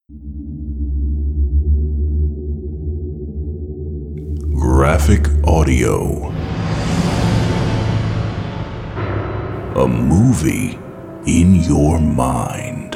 Graphic audio. A movie in your mind.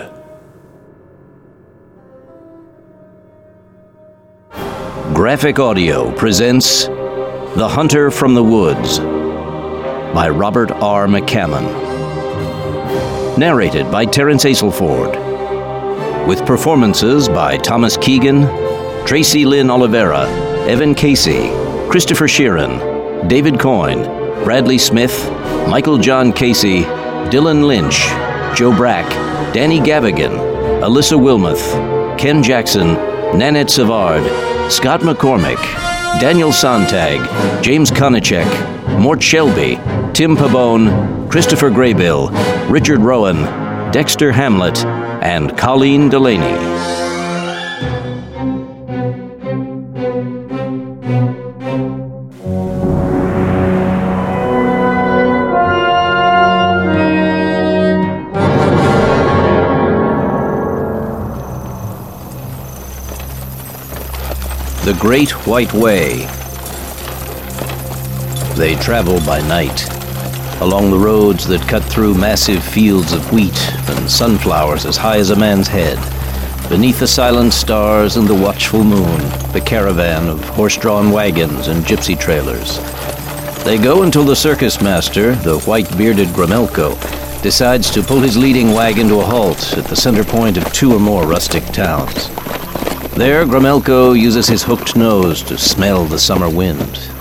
Graphic Audio presents The Hunter from the Woods by Robert R. McCammon. Narrated by Terence Aselford. With performances by Thomas Keegan, Tracy Lynn Oliveira, Evan Casey, Christopher Sheeran, David Coyne, Bradley Smith, Michael John Casey, Dylan Lynch, Joe Brack, Danny Gavigan, Alyssa Wilmoth, Ken Jackson, Nanette Savard, Scott McCormick, Daniel Sontag, James Konachek, Mort Shelby, Tim Pabon, Christopher Graybill, Richard Rowan, Dexter Hamlet, and Colleen Delaney. The Great White Way. They travel by night, along the roads that cut through massive fields of wheat and sunflowers as high as a man's head. Beneath the silent stars and the watchful moon, the caravan of horse-drawn wagons and gypsy trailers. They go until the circus master, the white-bearded Gramelko, decides to pull his leading wagon to a halt at the center point of two or more rustic towns. There, Gramelko uses his hooked nose to smell the summer wind.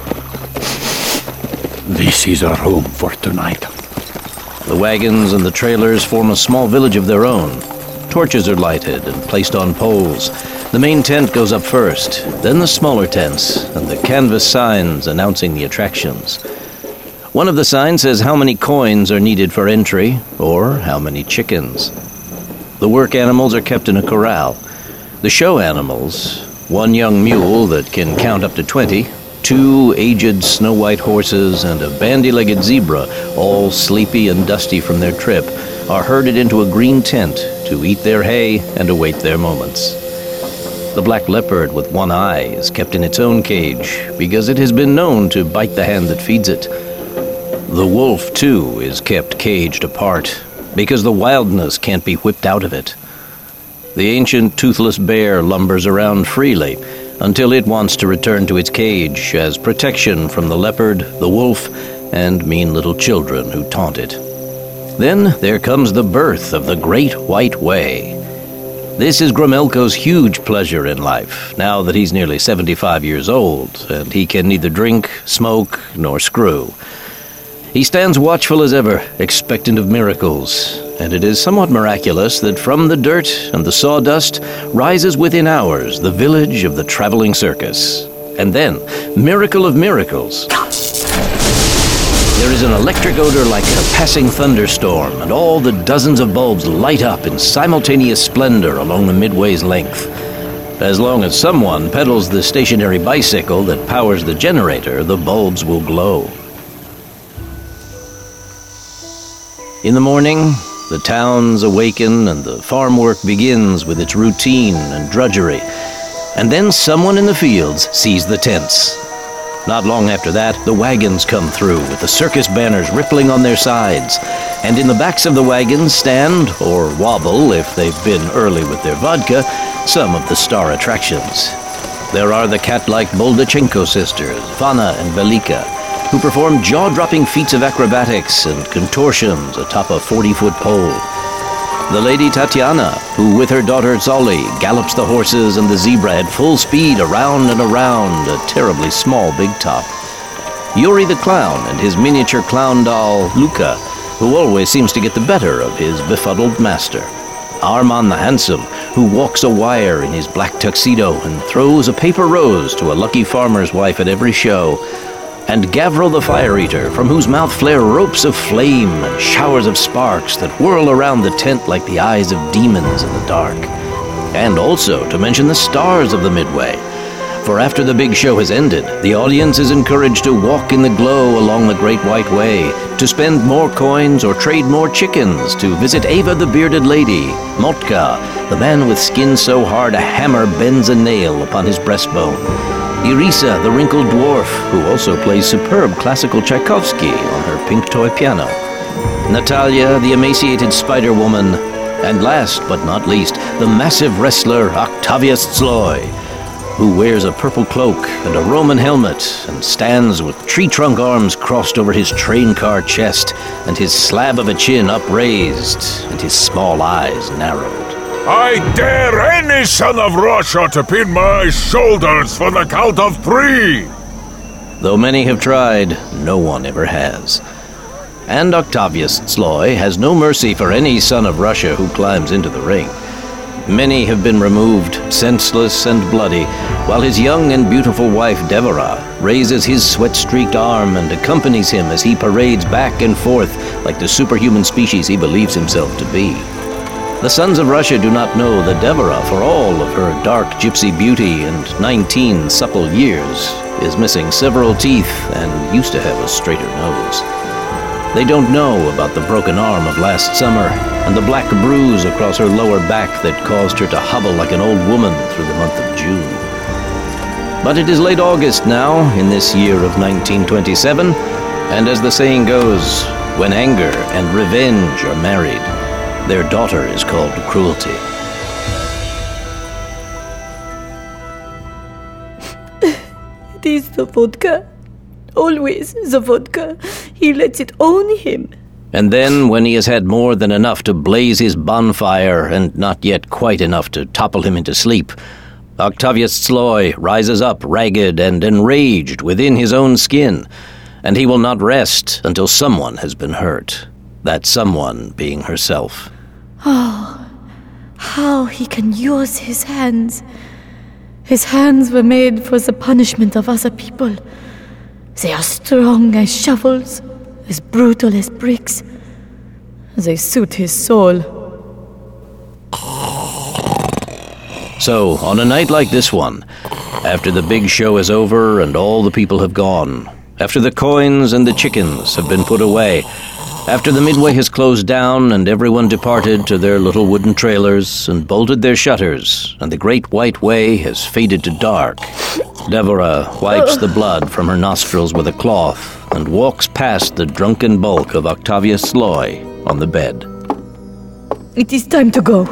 This is our home for tonight. The wagons and the trailers form a small village of their own. Torches are lighted and placed on poles. The main tent goes up first, then the smaller tents, and the canvas signs announcing the attractions. One of the signs says how many coins are needed for entry, or how many chickens. The work animals are kept in a corral. The show animals, one young mule that can count up to 20, two aged snow-white horses, and a bandy-legged zebra, all sleepy and dusty from their trip, are herded into a green tent to eat their hay and await their moments. The black leopard with one eye is kept in its own cage because it has been known to bite the hand that feeds it. The wolf, too, is kept caged apart because the wildness can't be whipped out of it. The ancient toothless bear lumbers around freely until it wants to return to its cage as protection from the leopard, the wolf, and mean little children who taunt it. Then there comes the birth of the Great White Way. This is Gramelko's huge pleasure in life, now that he's nearly 75 years old, and he can neither drink, smoke, nor screw. He stands watchful as ever, expectant of miracles, and it is somewhat miraculous that from the dirt and the sawdust rises within hours the village of the traveling circus. And then, miracle of miracles, there is an electric odor like a passing thunderstorm, and all the dozens of bulbs light up in simultaneous splendor along the midway's length. As long as someone pedals the stationary bicycle that powers the generator, the bulbs will glow. In the morning, the towns awaken and the farm work begins with its routine and drudgery. And then someone in the fields sees the tents. Not long after that, the wagons come through with the circus banners rippling on their sides. And in the backs of the wagons stand, or wobble if they've been early with their vodka, some of the star attractions. There are the cat-like Boldachenko sisters, Vanna and Velika, who perform jaw-dropping feats of acrobatics and contortions atop a 40-foot pole. The lady Tatiana, who with her daughter Zolly gallops the horses and the zebra at full speed around and around a terribly small big top. Yuri the clown and his miniature clown doll, Luca, who always seems to get the better of his befuddled master. Arman the handsome, who walks a wire in his black tuxedo and throws a paper rose to a lucky farmer's wife at every show. And Gavril the Fire Eater, from whose mouth flare ropes of flame and showers of sparks that whirl around the tent like the eyes of demons in the dark. And also to mention the stars of the Midway, For after the big show has ended, the audience is encouraged to walk in the glow along the Great White Way, to spend more coins or trade more chickens, to visit Ava the Bearded Lady, Motka, the man with skin so hard a hammer bends a nail upon his breastbone, Irisa, the wrinkled dwarf, who also plays superb classical Tchaikovsky on her pink toy piano, Natalia, the emaciated Spider-Woman, and last but not least, the massive wrestler Octavius Tzloy, who wears a purple cloak and a Roman helmet and stands with tree-trunk arms crossed over his train car chest and his slab of a chin upraised and his small eyes narrowed. I dare any son of Russia to pin my shoulders for the count of 3! Though many have tried, no one ever has. And Octavius Tzloy has no mercy for any son of Russia who climbs into the ring. Many have been removed, senseless and bloody, while his young and beautiful wife Devora raises his sweat-streaked arm and accompanies him as he parades back and forth like the superhuman species he believes himself to be. The sons of Russia do not know that Devora, for all of her dark gypsy beauty and 19 supple years, is missing several teeth and used to have a straighter nose. They don't know about the broken arm of last summer and the black bruise across her lower back that caused her to hobble like an old woman through the month of June. But it is late August now, in this year of 1927, and as the saying goes, when anger and revenge are married, their daughter is called cruelty. It is the vodka. Always the vodka. He lets it own him. And then, when he has had more than enough to blaze his bonfire and not yet quite enough to topple him into sleep, Octavius Tzloy rises up ragged and enraged within his own skin, and he will not rest until someone has been hurt, that someone being herself. Oh, how he can use his hands. His hands were made for the punishment of other people. They are strong as shovels, as brutal as bricks. They suit his soul. So, on a night like this one, after the big show is over and all the people have gone, after the coins and the chickens have been put away, after the midway has closed down and everyone departed to their little wooden trailers and bolted their shutters, and the Great White Way has faded to dark, Devora wipes the blood from her nostrils with a cloth and walks past the drunken bulk of Octavius Tzloy on the bed. It is time to go.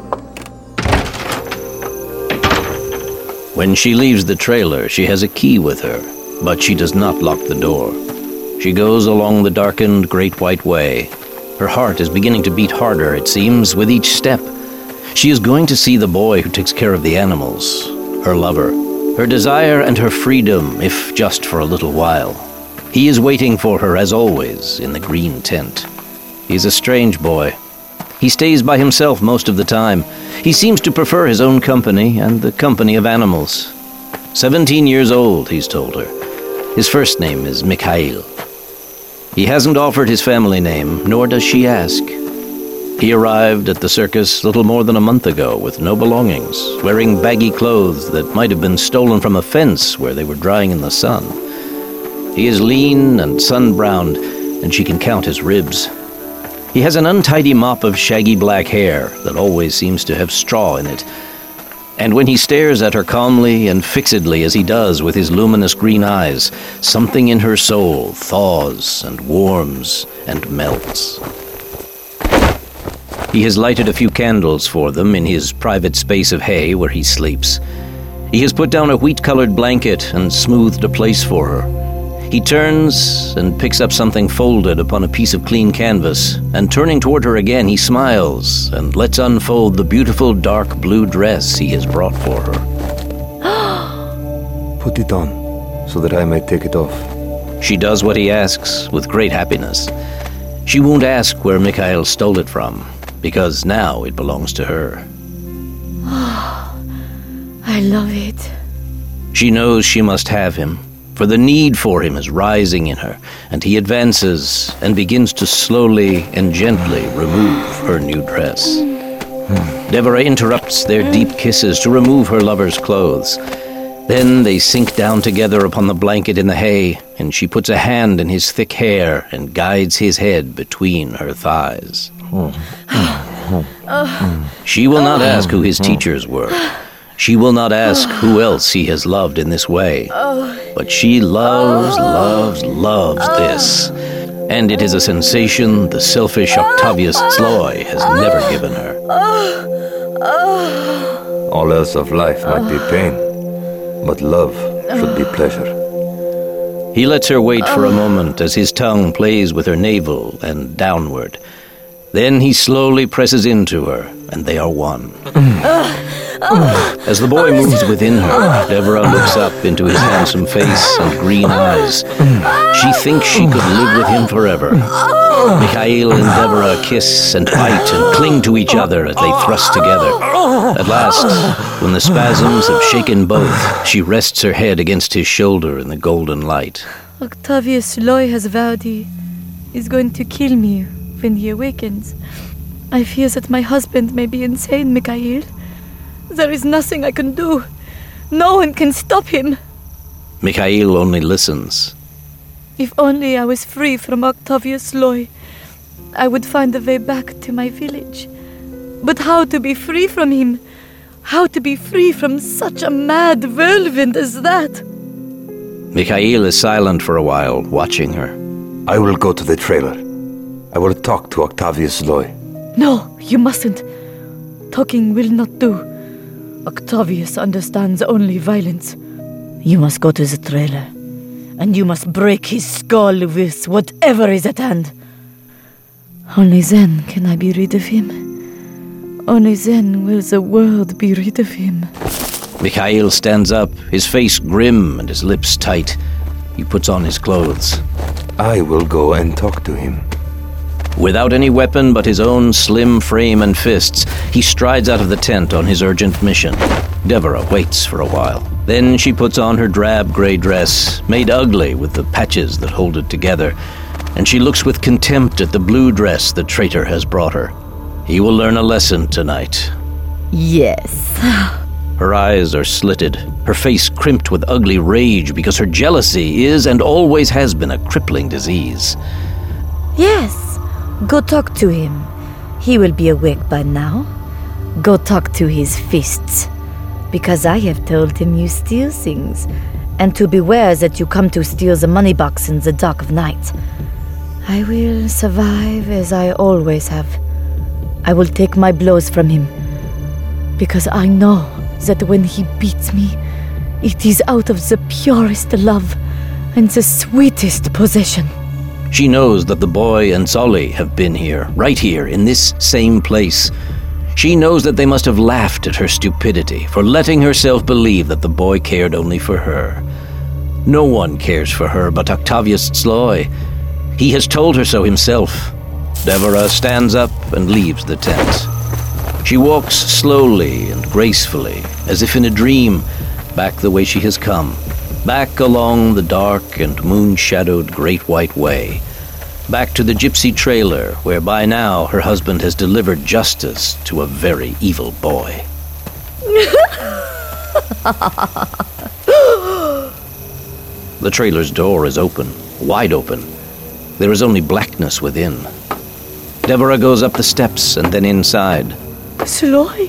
When she leaves the trailer, she has a key with her, but she does not lock the door. She goes along the darkened Great White Way. Her heart is beginning to beat harder, it seems, with each step. She is going to see the boy who takes care of the animals, her lover, her desire and her freedom, if just for a little while. He is waiting for her, as always, in the green tent. He's a strange boy. He stays by himself most of the time. He seems to prefer his own company and the company of animals. 17 years old, he's told her. His first name is Mikhail. He hasn't offered his family name, nor does she ask. He arrived at the circus little more than a month ago with no belongings, wearing baggy clothes that might have been stolen from a fence where they were drying in the sun. He is lean and sun-browned, and she can count his ribs. He has an untidy mop of shaggy black hair that always seems to have straw in it. And when he stares at her calmly and fixedly as he does with his luminous green eyes, something in her soul thaws and warms and melts. He has lighted a few candles for them in his private space of hay where he sleeps. He has put down a wheat-colored blanket and smoothed a place for her. He turns and picks up something folded upon a piece of clean canvas, and turning toward her again, he smiles and lets unfold the beautiful dark blue dress he has brought for her. Put it on, so that I may take it off. She does what he asks with great happiness. She won't ask where Mikhail stole it from, because now it belongs to her. I love it. She knows she must have him, for the need for him is rising in her, and he advances and begins to slowly and gently remove her new dress. Devora interrupts their deep kisses to remove her lover's clothes. Then they sink down together upon the blanket in the hay, and she puts a hand in his thick hair and guides his head between her thighs. She will not ask who his teachers were. She will not ask who else he has loved in this way. But she loves this. And it is a sensation the selfish Octavius Sloy has never given her. All else of life might be pain, but love should be pleasure. He lets her wait for a moment as his tongue plays with her navel and downward. Then he slowly presses into her, and they are one. As the boy moves within her, Deborah looks up into his handsome face and green eyes. She thinks she could live with him forever. Mikhail and Deborah kiss and bite and cling to each other as they thrust together. At last, when the spasms have shaken both, she rests her head against his shoulder in the golden light. Octavius Sloy has vowed he is going to kill me when he awakens. I fear that my husband may be insane, Mikhail. There is nothing I can do. No one can stop him. Mikhail only listens. If only I was free from Octavius Sloy, I would find a way back to my village. But how to be free from him? How to be free from such a mad whirlwind as that? Mikhail is silent for a while, watching her. I will go to the trailer. I will talk to Octavius Sloy. No, you mustn't. Talking will not do. Octavius understands only violence. You must go to the trailer, and you must break his skull with whatever is at hand. Only then can I be rid of him. Only then will the world be rid of him. Mikhail stands up, his face grim and his lips tight. He puts on his clothes. I will go and talk to him. Without any weapon but his own slim frame and fists, he strides out of the tent on his urgent mission. Deborah waits for a while. Then she puts on her drab gray dress, made ugly with the patches that hold it together, and she looks with contempt at the blue dress the traitor has brought her. He will learn a lesson tonight. Yes. Her eyes are slitted, her face crimped with ugly rage because her jealousy is and always has been a crippling disease. Yes. Go talk to him. He will be awake by now. Go talk to his fists. Because I have told him you steal things, and to beware that you come to steal the money box in the dark of night. I will survive as I always have. I will take my blows from him, because I know that when he beats me, it is out of the purest love and the sweetest possession. She knows that the boy and Zolly have been here, right here, in this same place. She knows that they must have laughed at her stupidity for letting herself believe that the boy cared only for her. No one cares for her but Octavius Sloy. He has told her so himself. Deborah stands up and leaves the tent. She walks slowly and gracefully, as if in a dream, back the way she has come. Back along the dark and moon-shadowed Great White Way. Back to the gypsy trailer, where by now her husband has delivered justice to a very evil boy. The trailer's door is open, wide open. There is only blackness within. Deborah goes up the steps and then inside. Sloy?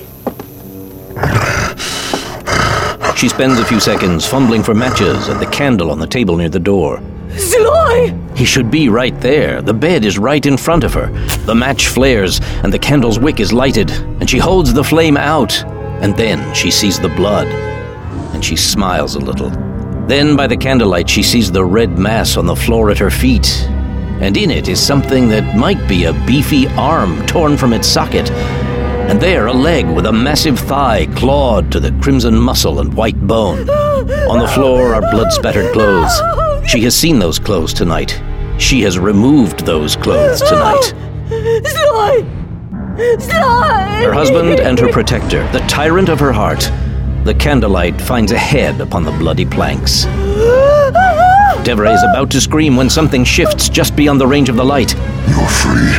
She spends a few seconds fumbling for matches and the candle on the table near the door. Sloy! He should be right there. The bed is right in front of her. The match flares, and the candle's wick is lighted, and she holds the flame out. And then she sees the blood, and she smiles a little. Then, by the candlelight, she sees the red mass on the floor at her feet, and in it is something that might be a beefy arm torn from its socket, and there a leg with a massive thigh clawed to the crimson muscle and white bone. On the floor are blood-spattered clothes. She has seen those clothes tonight. She has removed those clothes tonight. Sloy! Sloy! Her husband and her protector, the tyrant of her heart. The candlelight finds a head upon the bloody planks. Deborah is about to scream when something shifts just beyond the range of the light. You're free.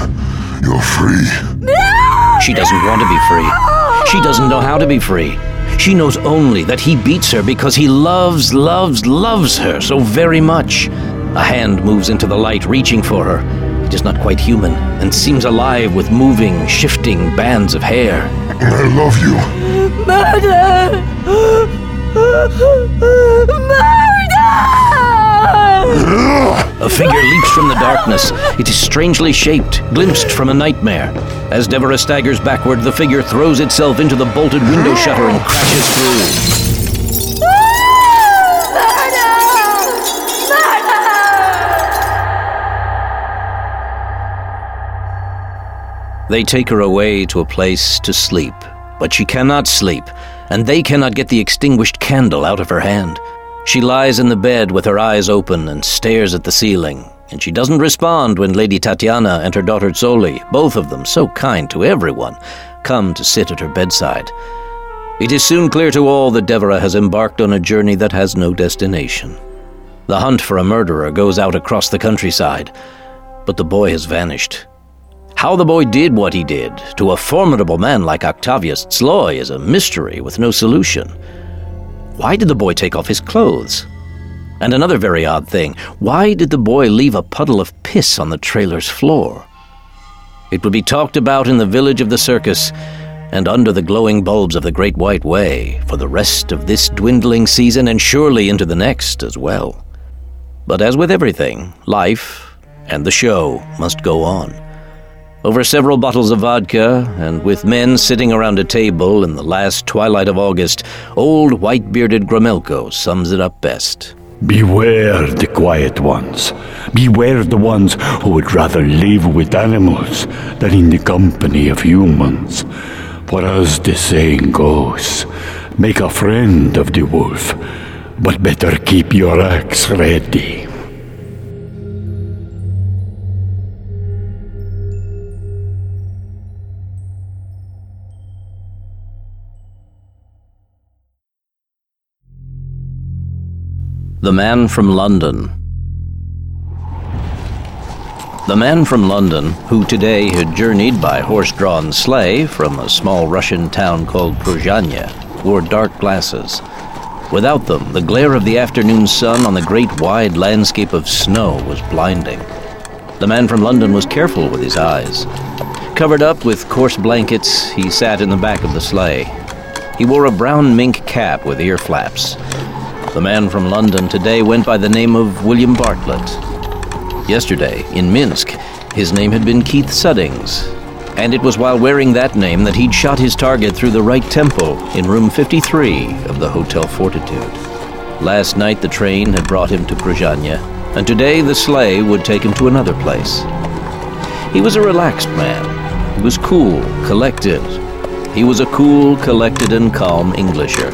You're free. She doesn't want to be free. She doesn't know how to be free. She knows only that he beats her because he loves her so very much. A hand moves into the light, reaching for her. It is not quite human, and seems alive with moving, shifting bands of hair. I love you. Murder! A figure leaps from the darkness. It is strangely shaped, glimpsed from a nightmare. As Deborah staggers backward, the figure throws itself into the bolted window shutter and crashes through. They take her away to a place to sleep, but she cannot sleep, and they cannot get the extinguished candle out of her hand. She lies in the bed with her eyes open and stares at the ceiling, and she doesn't respond when Lady Tatiana and her daughter Zoli, both of them so kind to everyone, come to sit at her bedside. It is soon clear to all that Deborah has embarked on a journey that has no destination. The hunt for a murderer goes out across the countryside, but the boy has vanished. How the boy did what he did to a formidable man like Octavius Tzloy is a mystery with no solution. Why did the boy take off his clothes? And another very odd thing, why did the boy leave a puddle of piss on the trailer's floor? It would be talked about in the village of the circus and under the glowing bulbs of the Great White Way for the rest of this dwindling season and surely into the next as well. But as with everything, life and the show must go on. Over several bottles of vodka, and with men sitting around a table in the last twilight of August, old white-bearded Gramelko sums it up best. Beware the quiet ones. Beware the ones who would rather live with animals than in the company of humans. For as the saying goes, make a friend of the wolf, but better keep your axe ready. The Man from London. The man from London, who today had journeyed by horse-drawn sleigh from a small Russian town called Pruzhanya, wore dark glasses. Without them, the glare of the afternoon sun on the great wide landscape of snow was blinding. The man from London was careful with his eyes. Covered up with coarse blankets, he sat in the back of the sleigh. He wore a brown mink cap with ear flaps. The man from London today went by the name of William Bartlett. Yesterday, in Minsk, his name had been Keith Suddings, and it was while wearing that name that he'd shot his target through the right temple in room 53 of the Hotel Fortitude. Last night the train had brought him to Pruzhanya, and today the sleigh would take him to another place. He was a relaxed man. He was cool, collected. He was a cool, collected, and calm Englisher.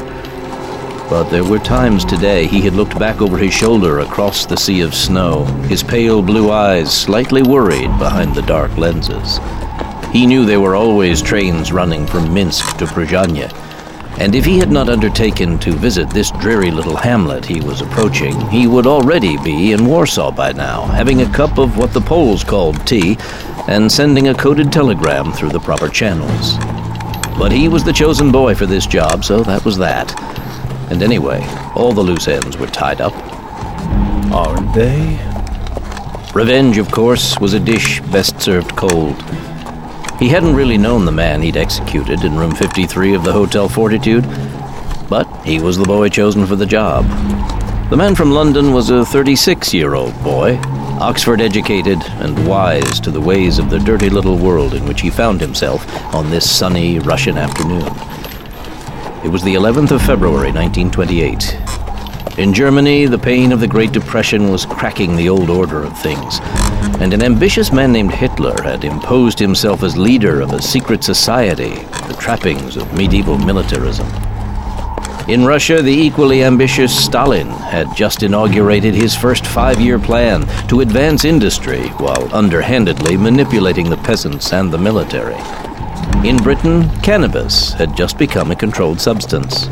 But there were times today he had looked back over his shoulder across the sea of snow, his pale blue eyes slightly worried behind the dark lenses. He knew there were always trains running from Minsk to Pruzhanya, and if he had not undertaken to visit this dreary little hamlet he was approaching, he would already be in Warsaw by now, having a cup of what the Poles called tea, and sending a coded telegram through the proper channels. But he was the chosen boy for this job, so that was that. And anyway, all the loose ends were tied up. Aren't they? Revenge, of course, was a dish best served cold. He hadn't really known the man he'd executed in room 53 of the Hotel Fortitude, but he was the boy chosen for the job. The man from London was a 36-year-old boy, Oxford-educated and wise to the ways of the dirty little world in which he found himself on this sunny Russian afternoon. It was the 11th of February, 1928. In Germany, the pain of the Great Depression was cracking the old order of things, and an ambitious man named Hitler had imposed himself as leader of a secret society, the trappings of medieval militarism. In Russia, the equally ambitious Stalin had just inaugurated his first 5-year plan to advance industry while underhandedly manipulating the peasants and the military. In Britain, cannabis had just become a controlled substance.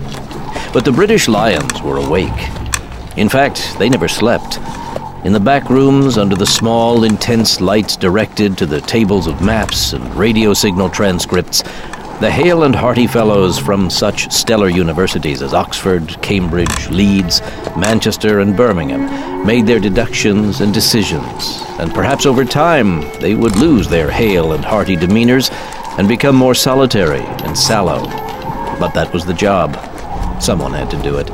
But the British lions were awake. In fact, they never slept. In the back rooms, under the small, intense lights directed to the tables of maps and radio signal transcripts, The hale and hearty fellows from such stellar universities as Oxford, Cambridge, Leeds, Manchester, and Birmingham made their deductions and decisions, and perhaps over time they would lose their hale and hearty demeanors and become more solitary and sallow. But that was the job. Someone had to do it.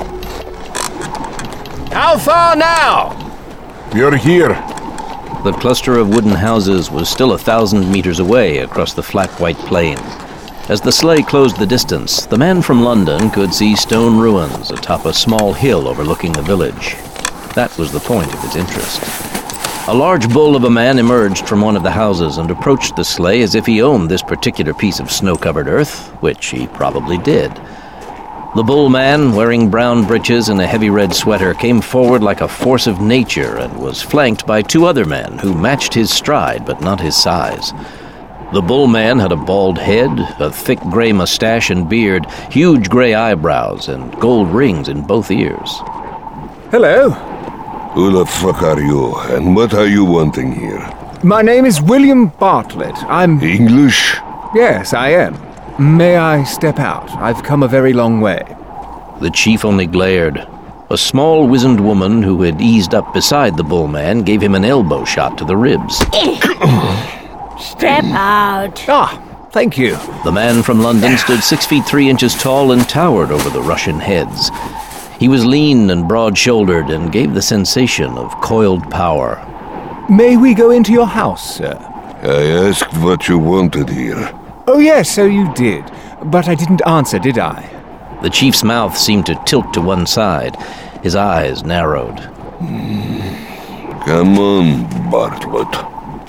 How far now? You're here. The cluster of wooden houses was still 1,000 meters away across the flat white plain. As the sleigh closed the distance, the man from London could see stone ruins atop a small hill overlooking the village. That was the point of his interest. A large bull of a man emerged from one of the houses and approached the sleigh as if he owned this particular piece of snow-covered earth, which he probably did. The bull man, wearing brown breeches and a heavy red sweater, came forward like a force of nature and was flanked by 2 other men who matched his stride but not his size. The bull man had a bald head, a thick gray mustache and beard, huge gray eyebrows, and gold rings in both ears. Hello. Who the fuck are you, and what are you wanting here? My name is William Bartlett. I'm... English? Yes, I am. May I step out? I've come a very long way. The chief only glared. A small, wizened woman who had eased up beside the bull man gave him an elbow shot to the ribs. Step out. Ah, thank you. The man from London stood 6 feet 3 inches tall and towered over the Russian heads. He was lean and broad-shouldered and gave the sensation of coiled power. May we go into your house, sir? I asked what you wanted here. Oh, yes, so you did. But I didn't answer, did I? The chief's mouth seemed to tilt to one side. His eyes narrowed. Come on, Bartlett.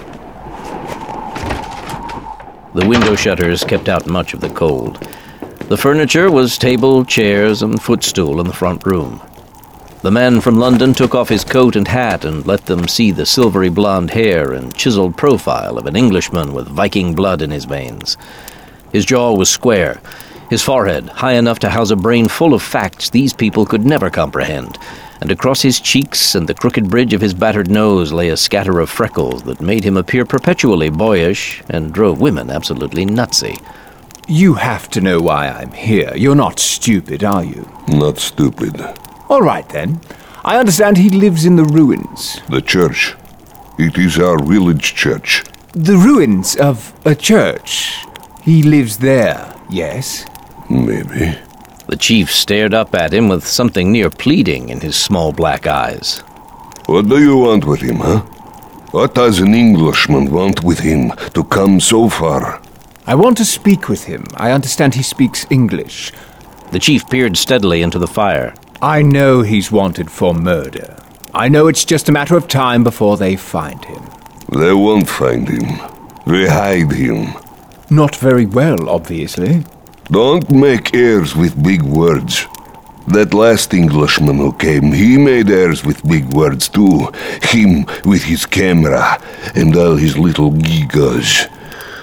The window shutters kept out much of the cold. The furniture was table, chairs, and footstool in the front room. The man from London took off his coat and hat and let them see the silvery blonde hair and chiseled profile of an Englishman with Viking blood in his veins. His jaw was square, his forehead high enough to house a brain full of facts these people could never comprehend, and across his cheeks and the crooked bridge of his battered nose lay a scatter of freckles that made him appear perpetually boyish and drove women absolutely nutsy. You have to know why I'm here. You're not stupid, are you? Not stupid. All right, then. I understand he lives in the ruins. The church. It is our village church. The ruins of a church. He lives there, yes? Maybe. The chief stared up at him with something near pleading in his small black eyes. What do you want with him, huh? What does an Englishman want with him to come so far? I want to speak with him. I understand he speaks English. The chief peered steadily into the fire. I know he's wanted for murder. I know it's just a matter of time before they find him. They won't find him. They hide him. Not very well, obviously. Don't make airs with big words. That last Englishman who came, he made airs with big words too. Him with his camera and all his little gigas.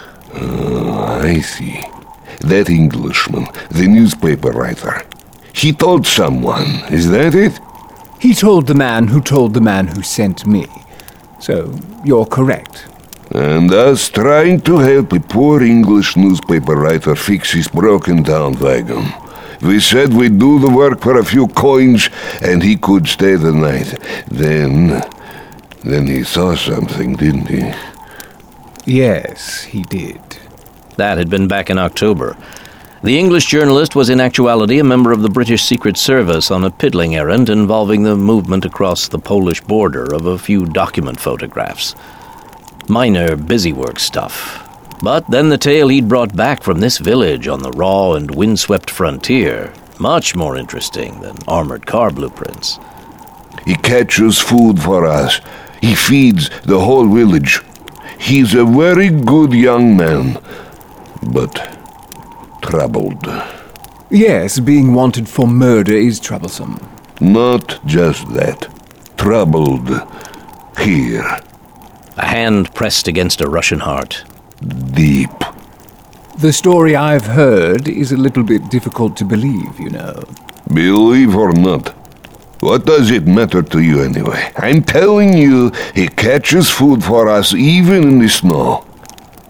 I see. That Englishman, the newspaper writer, he told someone, is that it? He told the man who sent me. So, you're correct. And us trying to help a poor English newspaper writer fix his broken-down wagon. We said we'd do the work for a few coins, and he could stay the night. Then he saw something, didn't he? Yes, he did. That had been back in October. The English journalist was in actuality a member of the British Secret Service on a piddling errand involving the movement across the Polish border of a few document photographs. Minor busywork stuff. But then the tale he'd brought back from this village on the raw and windswept frontier, much more interesting than armored car blueprints. He catches food for us. He feeds the whole village. He's a very good young man, but troubled. Yes, being wanted for murder is troublesome. Not just that. Troubled. Here. A hand pressed against a Russian heart. Deep. The story I've heard is a little bit difficult to believe, you know. Believe or not, what does it matter to you anyway? I'm telling you, he catches food for us even in the snow.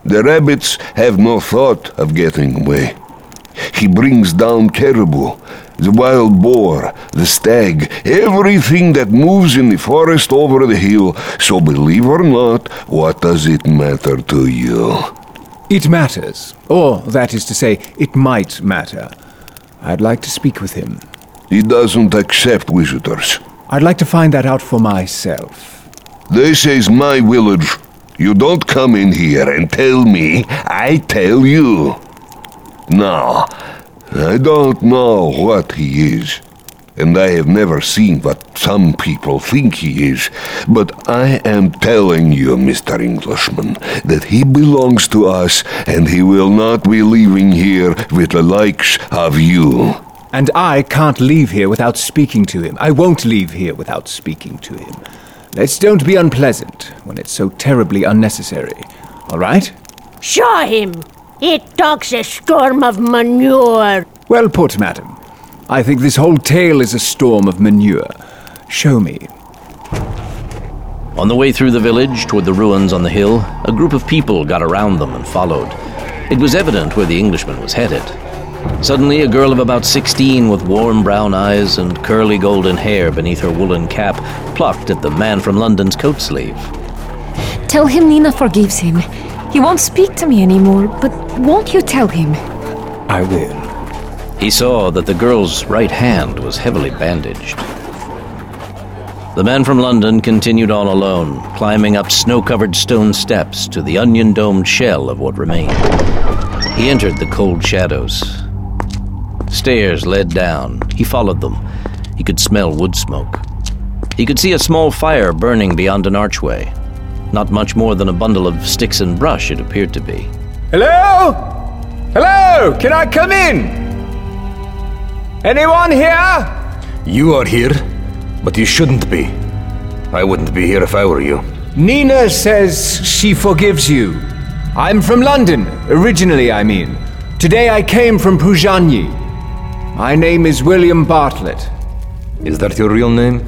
The rabbits have no thought of getting away. He brings down caribou, the wild boar, the stag, everything that moves in the forest over the hill. So believe or not, what does it matter to you? It matters. Or, that is to say, it might matter. I'd like to speak with him. He doesn't accept visitors. I'd like to find that out for myself. This is my village. You don't come in here and tell me, I tell you. Now, I don't know what he is, and I have never seen what some people think he is, but I am telling you, Mr. Englishman, that he belongs to us, and he will not be leaving here with the likes of you. And I can't leave here without speaking to him. I won't leave here without speaking to him. Let's don't be unpleasant when it's so terribly unnecessary. All right? Show him. He talks a storm of manure. Well put, madam. I think this whole tale is a storm of manure. Show me. On the way through the village toward the ruins on the hill, a group of people got around them and followed. It was evident where the Englishman was headed. Suddenly, a girl of about 16 with warm brown eyes and curly golden hair beneath her woolen cap plucked at the man from London's coat sleeve. Tell him Nina forgives him. He won't speak to me anymore, but won't you tell him? I will. He saw that the girl's right hand was heavily bandaged. The man from London continued on alone, climbing up snow-covered stone steps to the onion-domed shell of what remained. He entered the cold shadows. Stairs led down. He followed them. He could smell wood smoke. He could see a small fire burning beyond an archway. Not much more than a bundle of sticks and brush, it appeared to be. Hello? Hello? Can I come in? Anyone here? You are here, but you shouldn't be. I wouldn't be here if I were you. Nina says she forgives you. I'm from London, originally, I mean. Today I came from Pujani. My name is William Bartlett. Is that your real name?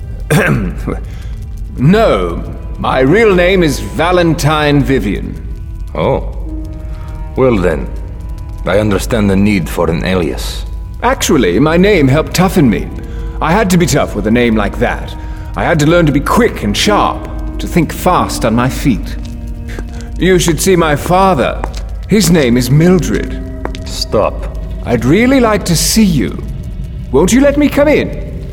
No, my real name is Valentine Vivian. Oh. Well then, I understand the need for an alias. Actually, my name helped toughen me. I had to be tough with a name like that. I had to learn to be quick and sharp, to think fast on my feet. You should see my father. His name is Mildred. Stop. I'd really like to see you. Won't you let me come in?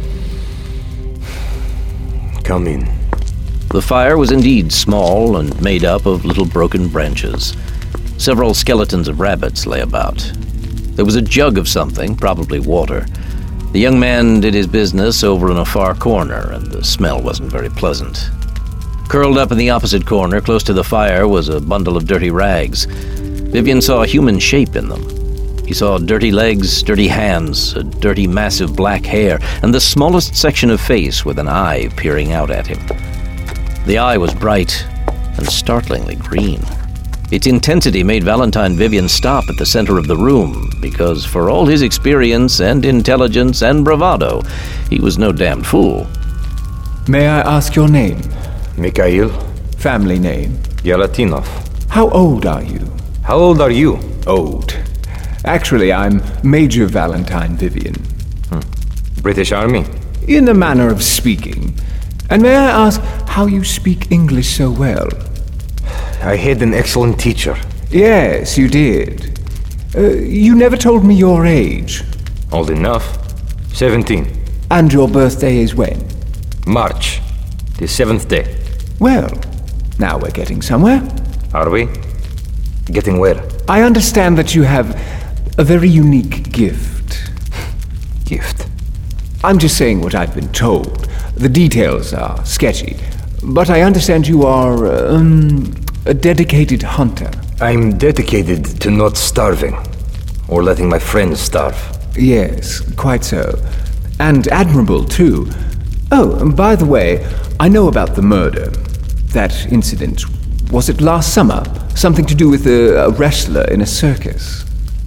Come in. The fire was indeed small and made up of little broken branches. Several skeletons of rabbits lay about. There was a jug of something, probably water. The young man did his business over in a far corner, and the smell wasn't very pleasant. Curled up in the opposite corner, close to the fire, was a bundle of dirty rags. Vivian saw a human shape in them. He saw dirty legs, dirty hands, a dirty massive black hair, and the smallest section of face with an eye peering out at him. The eye was bright and startlingly green. Its intensity made Valentine Vivian stop at the center of the room, because for all his experience and intelligence and bravado, he was no damned fool. May I ask your name? Mikhail? Family name? Yalatinov. How old are you? How old are you? Old. Actually, I'm Major Valentine Vivian. British Army? In a manner of speaking. And may I ask how you speak English so well? I had an excellent teacher. Yes, you did. You never told me your age. Old enough. 17. And your birthday is when? March. The 7th day. Well, now we're getting somewhere. Are we? Getting where? I understand that you have a very unique gift. Gift? I'm just saying what I've been told. The details are sketchy. But I understand you are, a dedicated hunter. I'm dedicated to not starving. Or letting my friends starve. Yes, quite so. And admirable, too. Oh, and by the way, I know about the murder. That incident. Was it last summer? Something to do with a wrestler in a circus.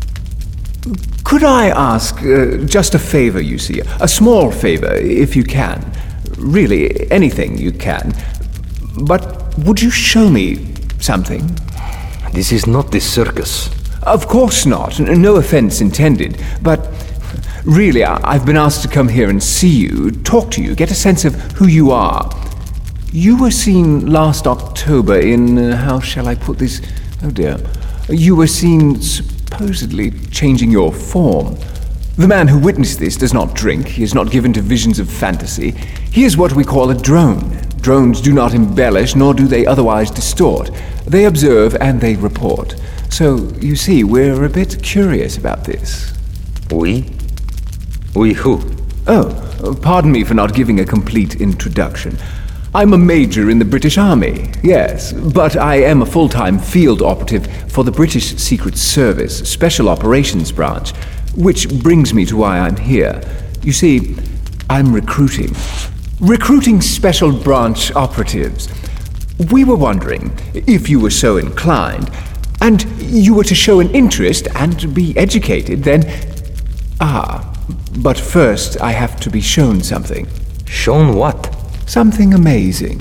Could I ask, just a favor, you see? A small favor, if you can. Really, anything you can. But would you show me something? This is not the circus. Of course not. No offense intended. But really, I've been asked to come here and see you, talk to you, get a sense of who you are. You were seen last October in, how shall I put this? Oh dear. You were seen supposedly changing your form. The man who witnessed this does not drink. He is not given to visions of fantasy. He is what we call a drone. Drones do not embellish, nor do they otherwise distort. They observe and they report. So, you see, we're a bit curious about this. We? We who? Oh, pardon me for not giving a complete introduction. I'm a major in the British Army, yes, but I am a full-time field operative for the British Secret Service Special Operations Branch, which brings me to why I'm here. You see, I'm recruiting. Recruiting Special Branch operatives. We were wondering, if you were so inclined, and you were to show an interest and be educated, then... but first I have to be shown something. Shown what? Something amazing.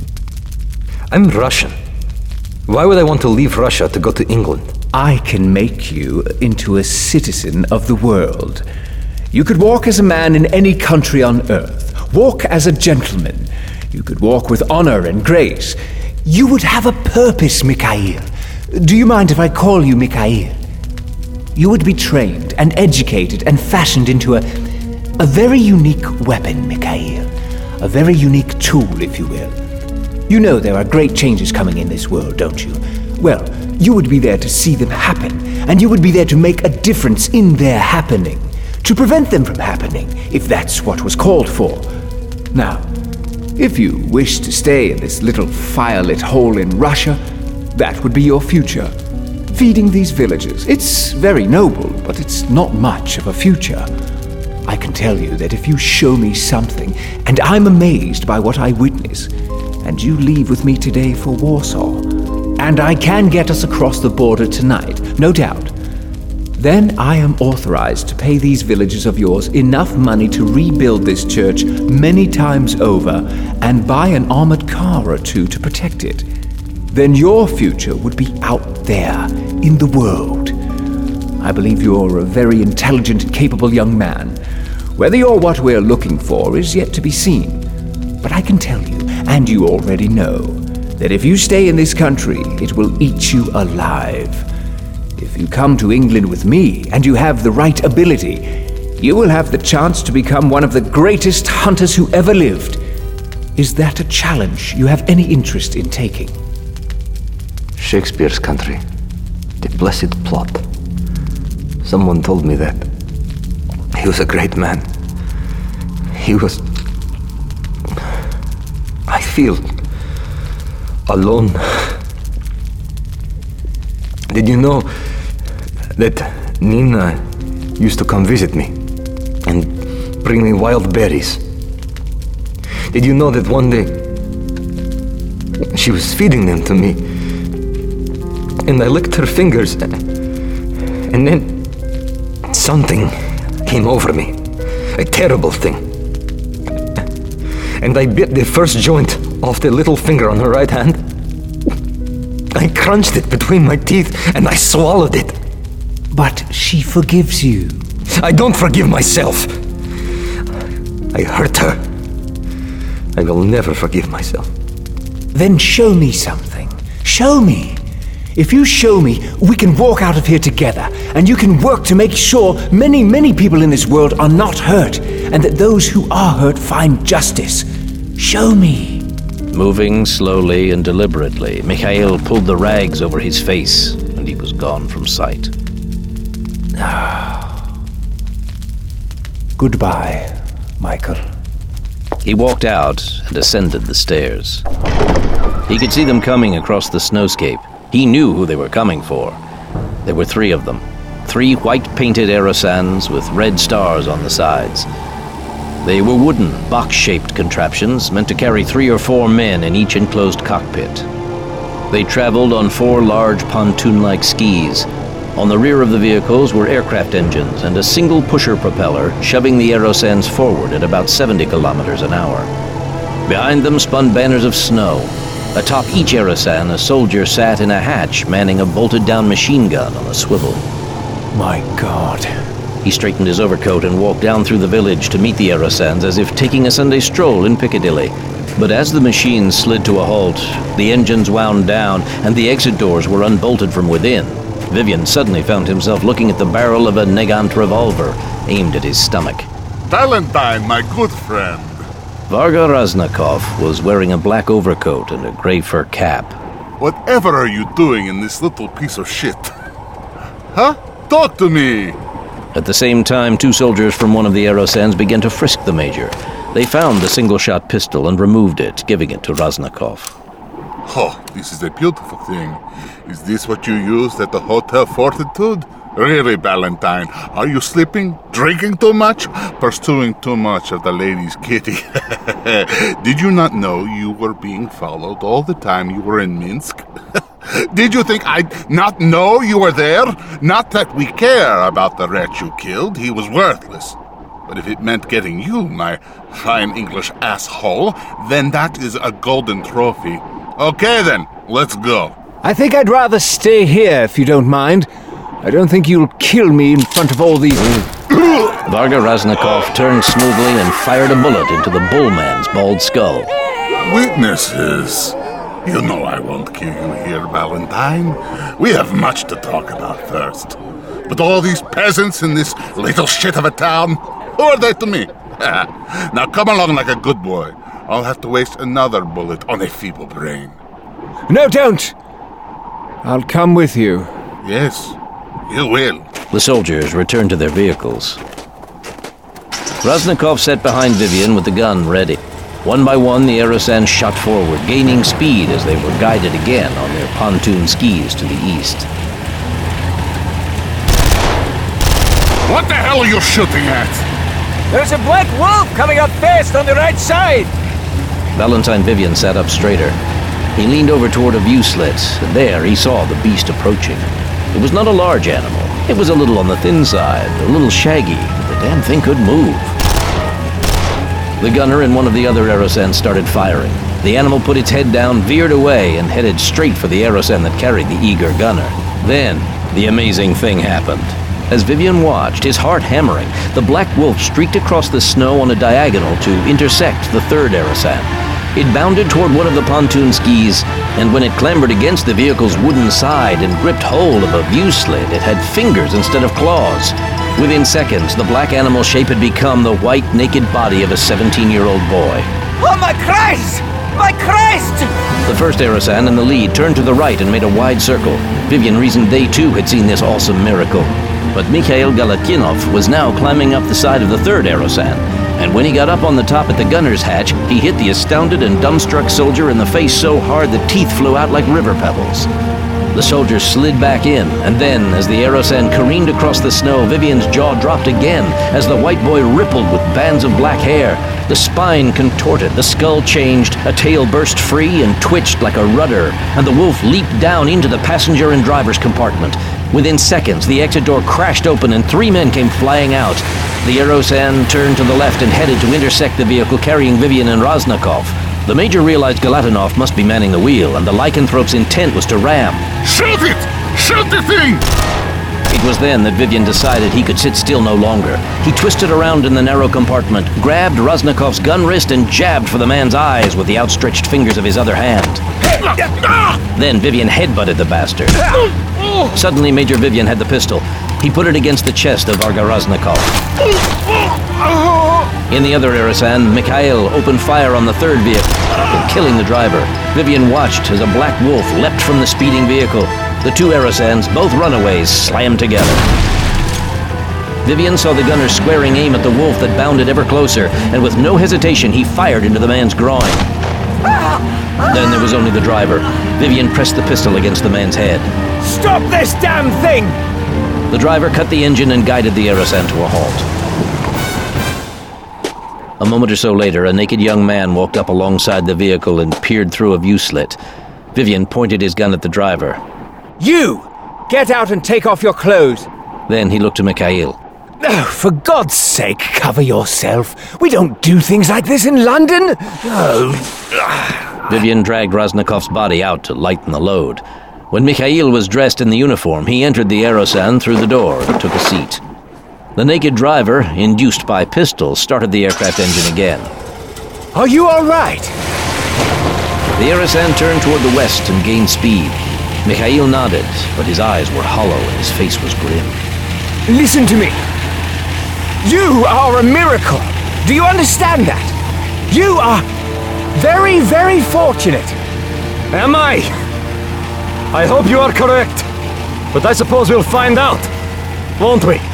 I'm Russian. Why would I want to leave Russia to go to England? I can make you into a citizen of the world. You could walk as a man in any country on earth. Walk as a gentleman. You could walk with honor and grace. You would have a purpose, Mikhail. Do you mind if I call you Mikhail? You would be trained and educated and fashioned into a very unique weapon, Mikhail. A very unique tool, if you will. You know there are great changes coming in this world, don't you? Well, you would be there to see them happen, and you would be there to make a difference in their happening, to prevent them from happening, if that's what was called for. Now, if you wish to stay in this little firelit hole in Russia, that would be your future. Feeding these villagers. It's very noble, but it's not much of a future. I can tell you that if you show me something, and I'm amazed by what I witness, and you leave with me today for Warsaw, and I can get us across the border tonight, no doubt, then I am authorized to pay these villagers of yours enough money to rebuild this church many times over and buy an armored car or two to protect it. Then your future would be out there in the world. I believe you're a very intelligent and capable young man. Whether you're what we're looking for is yet to be seen. But I can tell you, and you already know, that if you stay in this country, it will eat you alive. If you come to England with me, and you have the right ability, you will have the chance to become one of the greatest hunters who ever lived. Is that a challenge you have any interest in taking? Shakespeare's country. The blessed plot. Someone told me that. He was a great man. He was... I feel... alone. Did you know that Nina used to come visit me and bring me wild berries? Did you know that one day she was feeding them to me and I licked her fingers and then something came over me, a terrible thing. And I bit the first joint off the little finger on her right hand. I crunched it between my teeth and I swallowed it. But she forgives you. I don't forgive myself. I hurt her. I will never forgive myself. Then show me something. Show me. If you show me, we can walk out of here together, and you can work to make sure many, many people in this world are not hurt, and that those who are hurt find justice. Show me. Moving slowly and deliberately, Mikhail pulled the rags over his face, and he was gone from sight. Goodbye, Michael. He walked out and ascended the stairs. He could see them coming across the snowscape. He knew who they were coming for. There were 3 of them. 3 white-painted aerosans with red stars on the sides. They were wooden, box-shaped contraptions meant to carry 3 or 4 men in each enclosed cockpit. They traveled on 4 large pontoon-like skis. On the rear of the vehicles were aircraft engines and a single pusher propeller shoving the aerosans forward at about 70 kilometers an hour. Behind them spun banners of snow. Atop each Erasan, a soldier sat in a hatch, manning a bolted-down machine gun on a swivel. My God. He straightened his overcoat and walked down through the village to meet the Erasans as if taking a Sunday stroll in Piccadilly. But as the machines slid to a halt, the engines wound down, and the exit doors were unbolted from within, Vivian suddenly found himself looking at the barrel of a Nagant revolver aimed at his stomach. Valentine, my good friend. Varga Raznikov was wearing a black overcoat and a gray fur cap. Whatever are you doing in this little piece of shit? Huh? Talk to me! At the same time, two soldiers from one of the Erosans began to frisk the Major. They found the single-shot pistol and removed it, giving it to Raznikov. Oh, this is a beautiful thing. Is this what you used at the Hotel Fortitude? Really, Valentine, are you sleeping, drinking too much, pursuing too much of the lady's kitty? Did you not know you were being followed all the time you were in Minsk? Did you think I'd not know you were there? Not that we care about the wretch you killed, he was worthless. But if it meant getting you, my fine English asshole, then that is a golden trophy. Okay then, let's go. I think I'd rather stay here, if you don't mind. I don't think you'll kill me in front of all these... Varga Raznikov turned smoothly and fired a bullet into the bullman's bald skull. Witnesses. You know I won't kill you here, Valentine. We have much to talk about first. But all these peasants in this little shit of a town, who are they to me? Now come along like a good boy. I'll have to waste another bullet on a feeble brain. No, don't! I'll come with you. Yes, you will. The soldiers returned to their vehicles. Raznikov sat behind Vivian with the gun ready. One by one, the Erosans shot forward, gaining speed as they were guided again on their pontoon skis to the east. What the hell are you shooting at? There's a black wolf coming up fast on the right side! Valentine Vivian sat up straighter. He leaned over toward a view slit, and there he saw the beast approaching. It was not a large animal. It was a little on the thin side, a little shaggy. The damn thing could move. The gunner and one of the other Erosans started firing. The animal put its head down, veered away, and headed straight for the Erosan that carried the eager gunner. Then, the amazing thing happened. As Vivian watched, his heart hammering, the black wolf streaked across the snow on a diagonal to intersect the third Erosan. It bounded toward one of the pontoon skis, and when it clambered against the vehicle's wooden side and gripped hold of a view slit, it had fingers instead of claws. Within seconds, the black animal shape had become the white, naked body of a 17-year-old boy. Oh, my Christ! My Christ! The first Erosan in the lead turned to the right and made a wide circle. Vivian reasoned they too had seen this awesome miracle. But Mikhail Galatinov was now climbing up the side of the third Erosan, and when he got up on the top at the gunner's hatch, he hit the astounded and dumbstruck soldier in the face so hard the teeth flew out like river pebbles. The soldier slid back in, and then, as the Erosan careened across the snow, Vivian's jaw dropped again as the white boy rippled with bands of black hair. The spine contorted, the skull changed, a tail burst free and twitched like a rudder, and the wolf leaped down into the passenger and driver's compartment. Within seconds, the exit door crashed open and 3 men came flying out. The Erosan turned to the left and headed to intersect the vehicle carrying Vivian and Raznikov. The Major realized Galatinov must be manning the wheel, and the lycanthrope's intent was to ram. Shoot it! Shoot the thing! It was then that Vivian decided he could sit still no longer. He twisted around in the narrow compartment, grabbed Raznikov's gun wrist, and jabbed for the man's eyes with the outstretched fingers of his other hand. Then Vivian headbutted the bastard. Suddenly, Major Vivian had the pistol. He put it against the chest of Varga Raznikov. In the other Erosan, Mikhail opened fire on the third vehicle, killing the driver. Vivian watched as a black wolf leapt from the speeding vehicle. The two Erosans, both runaways, slammed together. Vivian saw the gunner squaring aim at the wolf that bounded ever closer, and with no hesitation, he fired into the man's groin. Then there was only the driver. Vivian pressed the pistol against the man's head. Stop this damn thing! The driver cut the engine and guided the Erosan to a halt. A moment or so later, a naked young man walked up alongside the vehicle and peered through a view slit. Vivian pointed his gun at the driver. You! Get out and take off your clothes! Then he looked to Mikhail. Oh, for God's sake, cover yourself. We don't do things like this in London. Oh. Vivian dragged Raznikov's body out to lighten the load. When Mikhail was dressed in the uniform, he entered the Aerosan through the door and took a seat. The naked driver, induced by pistols, started the aircraft engine again. Are you all right? The Aerosan turned toward the west and gained speed. Mikhail nodded, but his eyes were hollow and his face was grim. Listen to me. You are a miracle. Do you understand that? You are very, very fortunate. Am I? I hope you are correct. But I suppose we'll find out, won't we?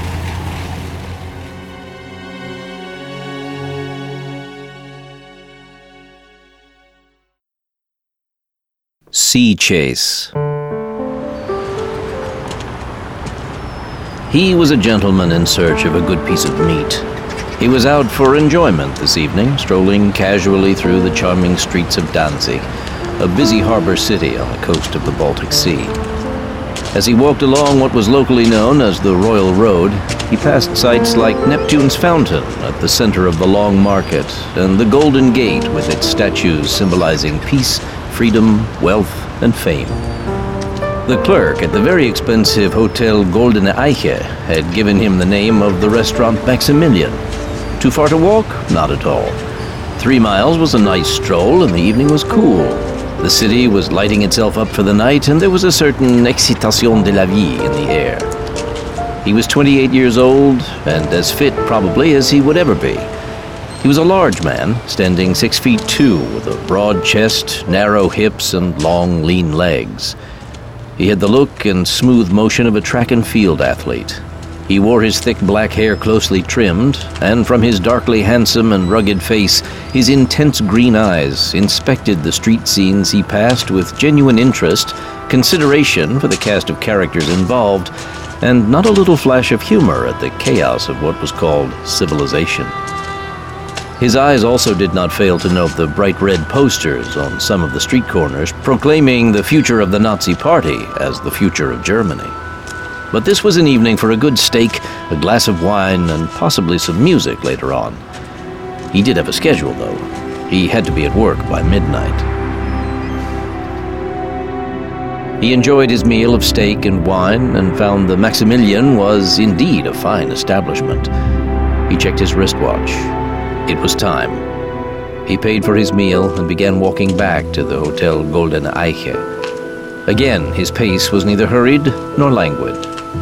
Sea Chase. He was a gentleman in search of a good piece of meat. He was out for enjoyment this evening, strolling casually through the charming streets of Danzig, a busy harbor city on the coast of the Baltic Sea. As he walked along what was locally known as the Royal Road, he passed sights like Neptune's Fountain at the center of the Long Market and the Golden Gate with its statues symbolizing peace, freedom, wealth, and fame. The clerk at the very expensive Hotel Goldene Eiche had given him the name of the restaurant Maximilian. Too far to walk? Not at all. 3 miles was a nice stroll and the evening was cool. The city was lighting itself up for the night and there was a certain excitation de la vie in the air. He was 28 years old and as fit probably as he would ever be. He was a large man, standing 6'2", with a broad chest, narrow hips, and long, lean legs. He had the look and smooth motion of a track and field athlete. He wore his thick black hair closely trimmed, and from his darkly handsome and rugged face, his intense green eyes inspected the street scenes he passed with genuine interest, consideration for the cast of characters involved, and not a little flash of humor at the chaos of what was called civilization. His eyes also did not fail to note the bright red posters on some of the street corners proclaiming the future of the Nazi Party as the future of Germany. But this was an evening for a good steak, a glass of wine, and possibly some music later on. He did have a schedule, though. He had to be at work by midnight. He enjoyed his meal of steak and wine and found the Maximilian was indeed a fine establishment. He checked his wristwatch. It was time. He paid for his meal and began walking back to the Hotel Goldene Eiche. Again, his pace was neither hurried nor languid.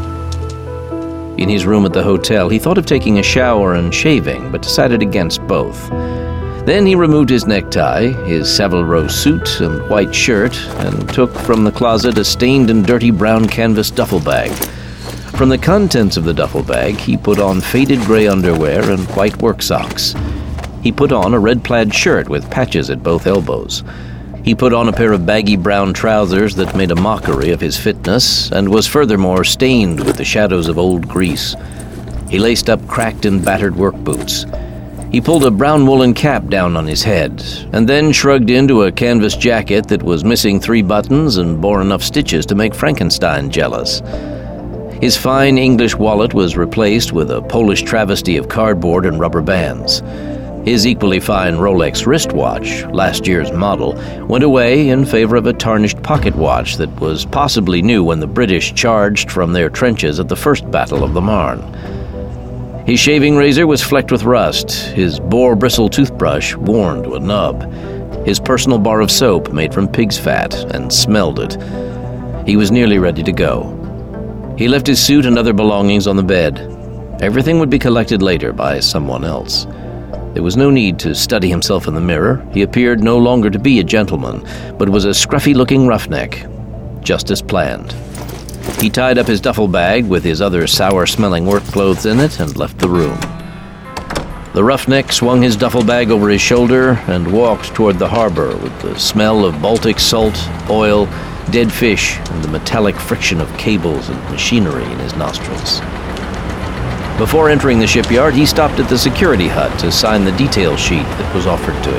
In his room at the hotel, he thought of taking a shower and shaving, but decided against both. Then he removed his necktie, his Savile Row suit and white shirt, and took from the closet a stained and dirty brown canvas duffel bag. From the contents of the duffel bag, he put on faded gray underwear and white work socks. He put on a red plaid shirt with patches at both elbows. He put on a pair of baggy brown trousers that made a mockery of his fitness and was furthermore stained with the shadows of old grease. He laced up cracked and battered work boots. He pulled a brown woolen cap down on his head, and then shrugged into a canvas jacket that was missing 3 buttons and bore enough stitches to make Frankenstein jealous. His fine English wallet was replaced with a Polish travesty of cardboard and rubber bands. His equally fine Rolex wristwatch, last year's model, went away in favor of a tarnished pocket watch that was possibly new when the British charged from their trenches at the First Battle of the Marne. His shaving razor was flecked with rust, his boar bristle toothbrush worn to a nub, his personal bar of soap made from pig's fat and smelled it. He was nearly ready to go. He left his suit and other belongings on the bed. Everything would be collected later by someone else. There was no need to study himself in the mirror. He appeared no longer to be a gentleman, but was a scruffy-looking roughneck, just as planned. He tied up his duffel bag with his other sour-smelling work clothes in it and left the room. The roughneck swung his duffel bag over his shoulder and walked toward the harbor with the smell of Baltic salt, oil, dead fish, and the metallic friction of cables and machinery in his nostrils. Before entering the shipyard, he stopped at the security hut to sign the detail sheet that was offered to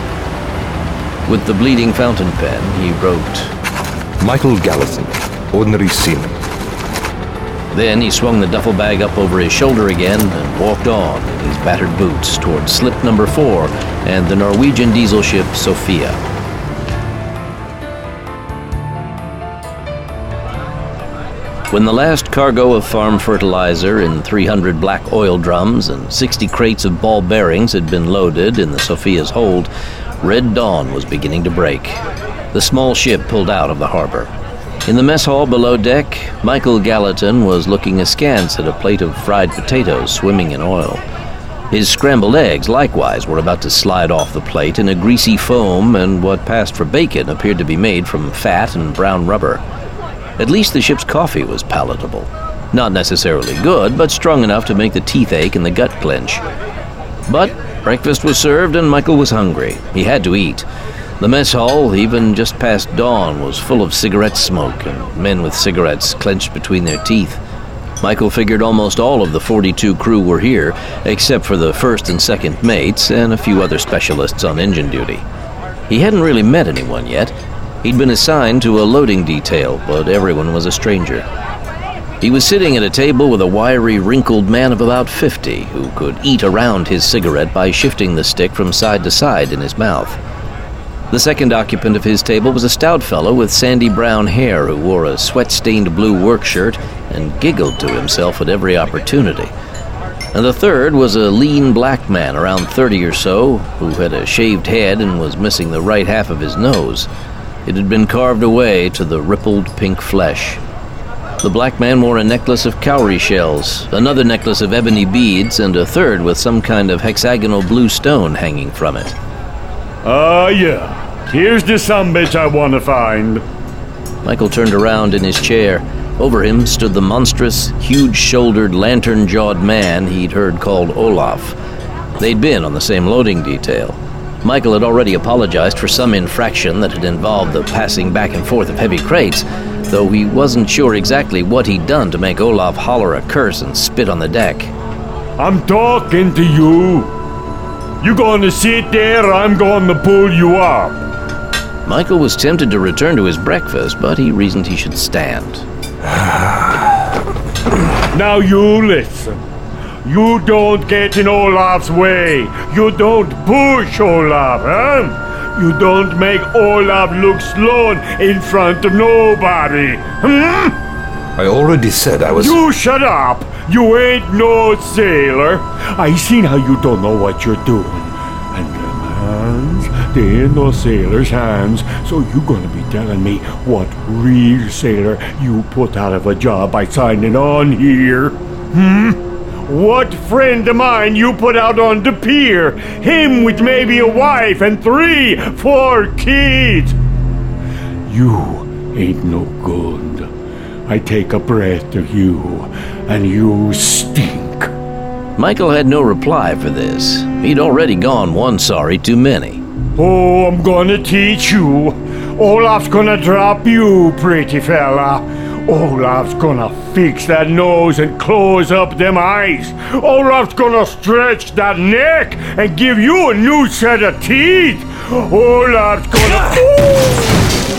him. With the bleeding fountain pen, he wrote, Michael Gallatin, ordinary seaman. Then he swung the duffel bag up over his shoulder again and walked on in his battered boots toward slip number 4 and the Norwegian diesel ship Sophia. When the last cargo of farm fertilizer in 300 black oil drums and 60 crates of ball bearings had been loaded in the Sophia's hold, red dawn was beginning to break. The small ship pulled out of the harbor. In the mess hall below deck, Michael Gallatin was looking askance at a plate of fried potatoes swimming in oil. His scrambled eggs, likewise, were about to slide off the plate in a greasy foam, and what passed for bacon appeared to be made from fat and brown rubber. At least the ship's coffee was palatable. Not necessarily good, but strong enough to make the teeth ache and the gut clench. But breakfast was served and Michael was hungry. He had to eat. The mess hall, even just past dawn, was full of cigarette smoke and men with cigarettes clenched between their teeth. Michael figured almost all of the 42 crew were here, except for the first and second mates and a few other specialists on engine duty. He hadn't really met anyone yet. He'd been assigned to a loading detail, but everyone was a stranger. He was sitting at a table with a wiry, wrinkled man of about 50 who could eat around his cigarette by shifting the stick from side to side in his mouth. The second occupant of his table was a stout fellow with sandy brown hair who wore a sweat-stained blue work shirt and giggled to himself at every opportunity. And the third was a lean black man around 30 or so who had a shaved head and was missing the right half of his nose. It had been carved away to the rippled pink flesh. The black man wore a necklace of cowrie shells, another necklace of ebony beads, and a third with some kind of hexagonal blue stone hanging from it. Yeah. Here's the sumbitch I want to find. Michael turned around in his chair. Over him stood the monstrous, huge-shouldered, lantern-jawed man he'd heard called Olaf. They'd been on the same loading detail. Michael had already apologized for some infraction that had involved the passing back and forth of heavy crates, though he wasn't sure exactly what he'd done to make Olaf holler a curse and spit on the deck. I'm talking to you. You gonna sit there or I'm gonna pull you up? Michael was tempted to return to his breakfast, but he reasoned he should stand. Now you listen. You don't get in Olaf's way. You don't push Olaf, huh? You don't make Olaf look slow in front of nobody. I already said I was... You shut up! You ain't no sailor. I seen how you don't know what you're doing. And them hands, they ain't no sailor's hands. So you gonna be telling me what real sailor you put out of a job by signing on here? What friend of mine you put out on the pier? Him with maybe a wife and 3-4 kids. You ain't no good. I take a breath of you, and you stink. Michael had no reply for this. He'd already gone one sorry too many. Oh, I'm gonna teach you. Olaf's gonna drop you, pretty fella. Olaf's gonna fix that nose and close up them eyes. Olaf's gonna stretch that neck and give you a new set of teeth. Olaf's gonna...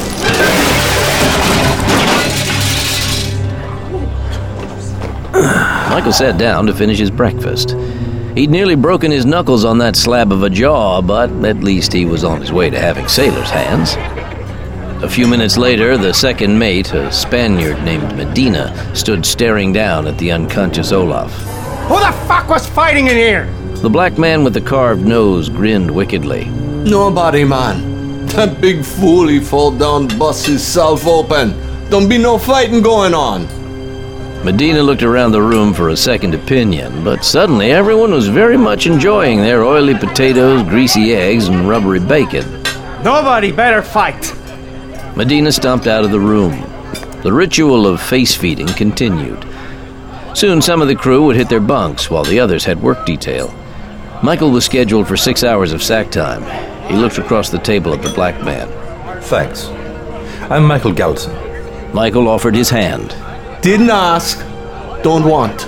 Michael sat down to finish his breakfast. He'd nearly broken his knuckles on that slab of a jaw, but at least he was on his way to having sailor's hands. A few minutes later, the second mate, a Spaniard named Medina, stood staring down at the unconscious Olaf. Who the fuck was fighting in here? The black man with the carved nose grinned wickedly. Nobody, man. That big fool, he fall down, bust himself open. Don't be no fighting going on. Medina looked around the room for a second opinion, but suddenly everyone was very much enjoying their oily potatoes, greasy eggs, and rubbery bacon. Nobody better fight. Medina stomped out of the room. The ritual of face-feeding continued. Soon some of the crew would hit their bunks while the others had work detail. Michael was scheduled for 6 hours of sack time. He looked across the table at the black man. Thanks. I'm Michael Gallatin. Michael offered his hand. Didn't ask. Don't want.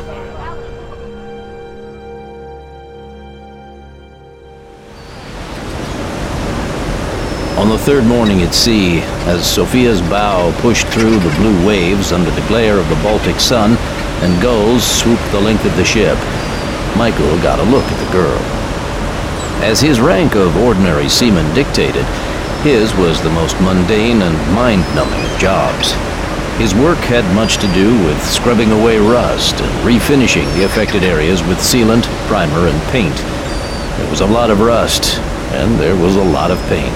On the third morning at sea, as Sophia's bow pushed through the blue waves under the glare of the Baltic sun and gulls swooped the length of the ship, Michael got a look at the girl. As his rank of ordinary seaman dictated, his was the most mundane and mind-numbing of jobs. His work had much to do with scrubbing away rust and refinishing the affected areas with sealant, primer, and paint. There was a lot of rust, and there was a lot of paint.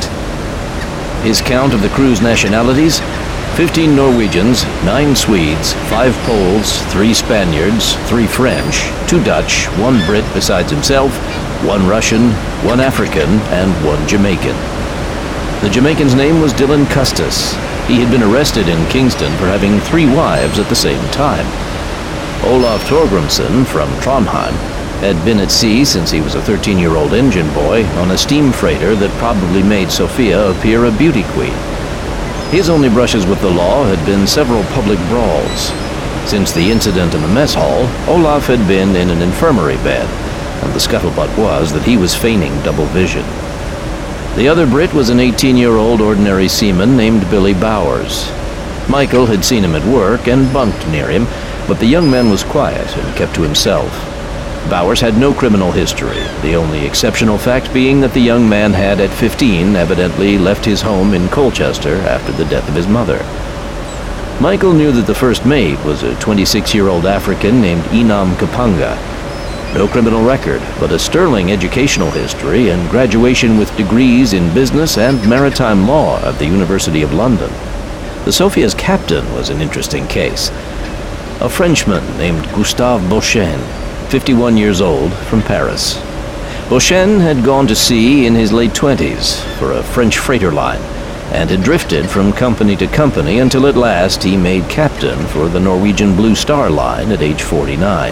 His count of the crew's nationalities: 15 Norwegians, 9 Swedes, 5 Poles, 3 Spaniards, 3 French, 2 Dutch, 1 Brit besides himself, 1 Russian, 1 African, and 1 Jamaican. The Jamaican's name was Dylan Custis. He had been arrested in Kingston for having 3 wives at the same time. Olaf Torgrimsson from Trondheim had been at sea since he was a 13-year-old engine boy on a steam freighter that probably made Sophia appear a beauty queen. His only brushes with the law had been several public brawls. Since the incident in the mess hall, Olaf had been in an infirmary bed, and the scuttlebutt was that he was feigning double vision. The other Brit was an 18-year-old ordinary seaman named Billy Bowers. Michael had seen him at work and bunked near him, but the young man was quiet and kept to himself. Bowers had no criminal history, the only exceptional fact being that the young man had, at 15, evidently left his home in Colchester after the death of his mother. Michael knew that the first mate was a 26-year-old African named Enam Kapanga. No criminal record, but a sterling educational history and graduation with degrees in business and maritime law at the University of London. The Sophia's captain was an interesting case. A Frenchman named Gustave Beauchesne, 51 years old, from Paris. Beauchesne had gone to sea in his late 20s for a French freighter line and had drifted from company to company until at last he made captain for the Norwegian Blue Star Line at age 49.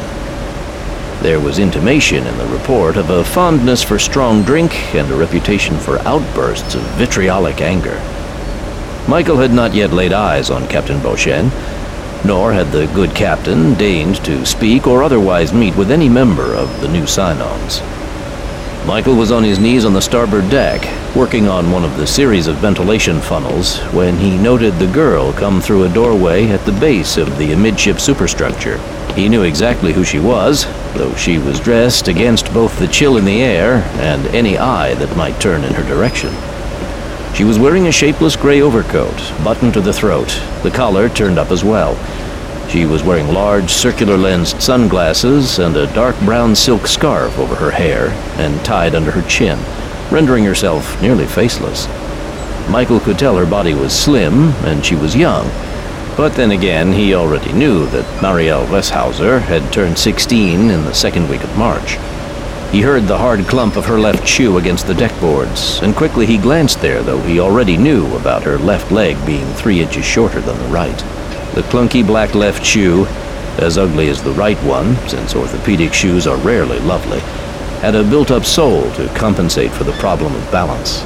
There was intimation in the report of a fondness for strong drink and a reputation for outbursts of vitriolic anger. Michael had not yet laid eyes on Captain Beauchesne, nor had the good captain deigned to speak or otherwise meet with any member of the new sign-ons. Michael was on his knees on the starboard deck, working on one of the series of ventilation funnels, when he noted the girl come through a doorway at the base of the amidship superstructure. He knew exactly who she was, though she was dressed against both the chill in the air and any eye that might turn in her direction. She was wearing a shapeless gray overcoat, buttoned to the throat, the collar turned up as well. She was wearing large circular-lensed sunglasses and a dark brown silk scarf over her hair and tied under her chin, rendering herself nearly faceless. Michael could tell her body was slim and she was young, but then again he already knew that Marielle Westhauser had turned 16 in the second week of March. He heard the hard clump of her left shoe against the deckboards, and quickly he glanced there, though he already knew about her left leg being 3 inches shorter than the right. The clunky black left shoe, as ugly as the right one, since orthopedic shoes are rarely lovely, had a built-up sole to compensate for the problem of balance.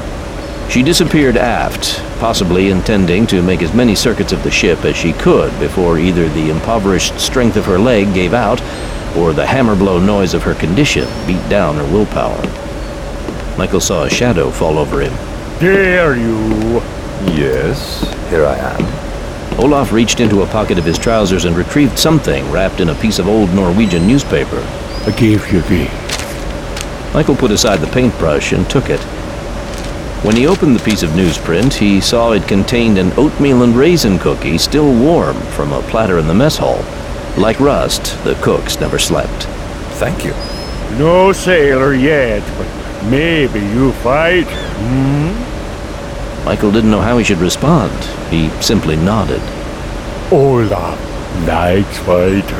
She disappeared aft, possibly intending to make as many circuits of the ship as she could before either the impoverished strength of her leg gave out or the hammer-blow noise of her condition beat down her willpower. Michael saw a shadow fall over him. Dare you? Yes, here I am. Olaf reached into a pocket of his trousers and retrieved something wrapped in a piece of old Norwegian newspaper. I gave you these. Michael put aside the paintbrush and took it. When he opened the piece of newsprint, he saw it contained an oatmeal and raisin cookie still warm from a platter in the mess hall. Like Rust, the cooks never slept. Thank you. No sailor yet, but maybe you fight, Michael didn't know how he should respond. He simply nodded. Olaf likes fighter.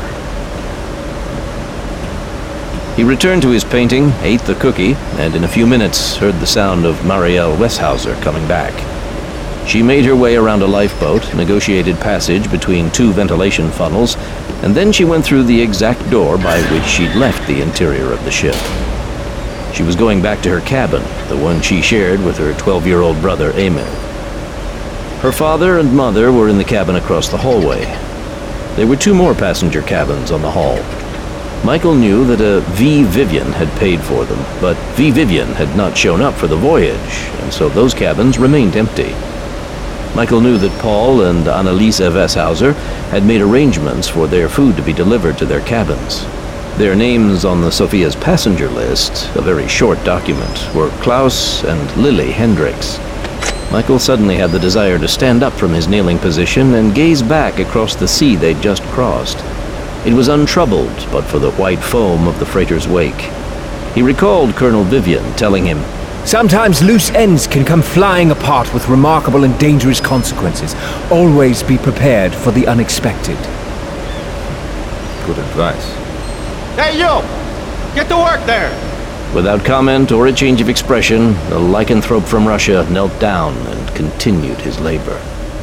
He returned to his painting, ate the cookie, and in a few minutes heard the sound of Marielle Westhauser coming back. She made her way around a lifeboat, negotiated passage between 2 ventilation funnels, and then she went through the exact door by which she'd left the interior of the ship. She was going back to her cabin, the one she shared with her 12-year-old brother, Emil. Her father and mother were in the cabin across the hallway. There were 2 more passenger cabins on the hall. Michael knew that a V. Vivian had paid for them, but V. Vivian had not shown up for the voyage, and so those cabins remained empty. Michael knew that Paul and Annalise Westhauser had made arrangements for their food to be delivered to their cabins. Their names on the Sophia's passenger list, a very short document, were Klaus and Lily Hendricks. Michael suddenly had the desire to stand up from his kneeling position and gaze back across the sea they'd just crossed. It was untroubled but for the white foam of the freighter's wake. He recalled Colonel Vivian telling him, "Sometimes loose ends can come flying apart with remarkable and dangerous consequences. Always be prepared for the unexpected." Good advice. Hey, you! Get to work there! Without comment or a change of expression, the lycanthrope from Russia knelt down and continued his labor.